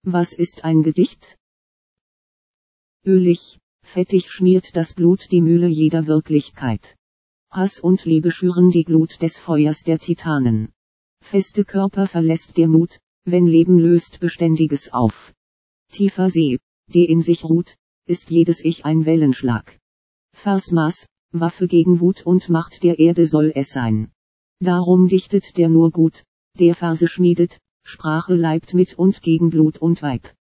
Was ist ein Gedicht? Ölig, fettig schmiert das Blut die Mühle jeder Wirklichkeit. Hass und Liebe schüren die Glut des Feuers der Titanen. Feste Körper verlässt der Mut, wenn Leben löst Beständiges auf. Tiefer See, die in sich ruht, ist jedes Ich ein Wellenschlag. Versmaß, Waffe gegen Wut und Macht der Erde soll es sein. Darum dichtet der nur gut, der Verse schmiedet, Sprache leibt mit und gegen Blut und Weib.